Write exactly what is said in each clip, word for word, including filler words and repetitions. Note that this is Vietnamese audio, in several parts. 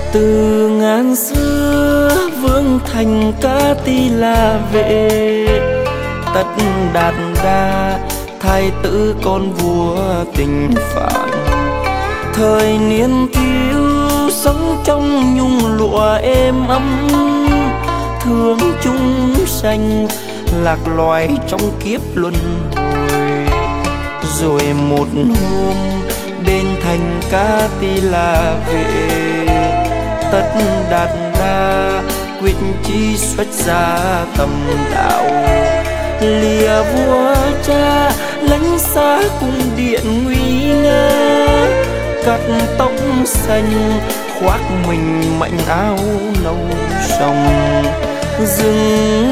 Từ ngàn xưa vương thành Ca Tỳ La Vệ, tất đạt đa thái tử con vua tình phạn. Thời niên thiếu sống trong nhung lụa êm ấm, thương chúng sanh lạc loài trong kiếp luân hồi. Rồi một hôm bên thành Ca Tỳ La Vệ, tất đạt đa quyết chí xuất gia tầm đạo. Lìa vua cha lánh xa cung điện nguy nga, cắt tóc xanh khoác mình mảnh áo nâu sòng. Rừng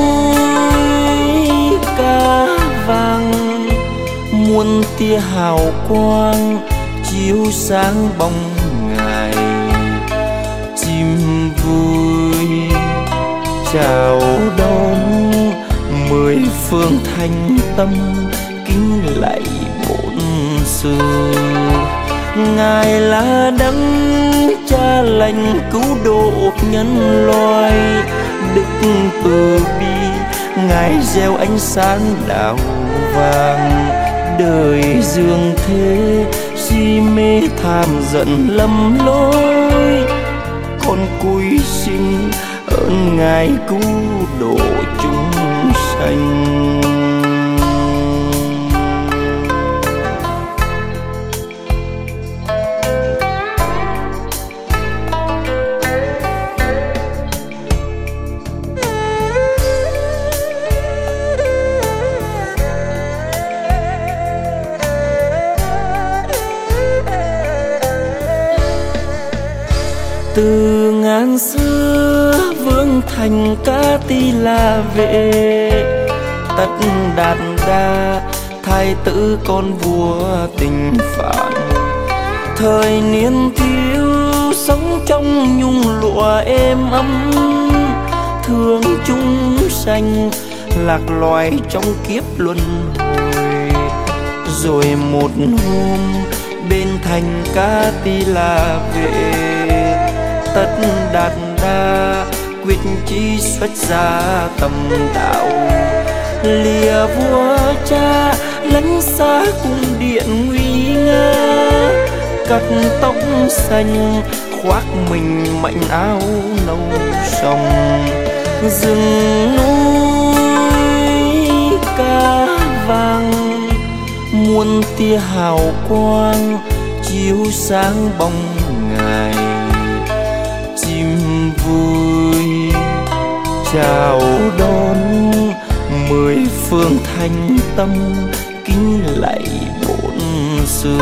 núi ca vàng muôn tia hào quang chiếu sáng bóng ngày. Chim vui chào đón mười phương thanh tâm, kính lạy bổn sư. Ngài là đấng cha lành cứu độ nhân loài, đức từ bi Ngài gieo ánh sáng đạo vàng. Đời dương thế si mê tham giận lầm lỗi, con cúi xin ơn Ngài cứu độ chúng sanh. Từ ngàn xưa vương thành Ca Tỳ La Vệ, tất đạt đa thái tử con vua tình phạn. Thời niên thiếu sống trong nhung lụa êm ấm, thương chúng sanh lạc loài trong kiếp luân hồi. Rồi một hôm bên thành Ca Tỳ La Vệ, tất đạt đa quyết chí xuất gia tầm đạo. Lìa vua cha lánh xa cung điện nguy nga, cắt tóc xanh khoác mình mảnh áo nâu sòng. Rừng núi ca vàng muôn tia hào quang chiếu sáng bóng ngày. Chim vui chào đón mười phương thanh tâm, kính lạy bổn sư.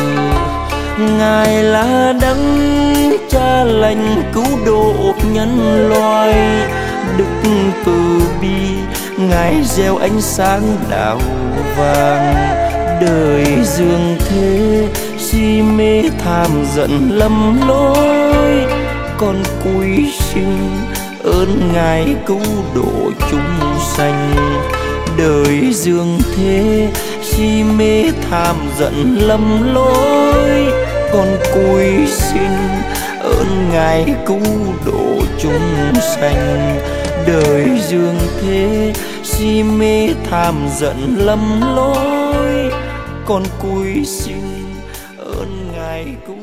Ngài là đấng cha lành cứu độ nhân loài, đức từ bi Ngài gieo ánh sáng đạo vàng. Đời dương thế si mê tham giận lầm lỗi, con cúi xin ơn Ngài cứu độ chúng sanh. Đời dương thế si mê tham giận lầm lỗi, con cúi xin ơn Ngài cứu độ chúng sanh. Đời dương thế si mê tham giận lầm lỗi, con cúi xin ơn Ngài cứu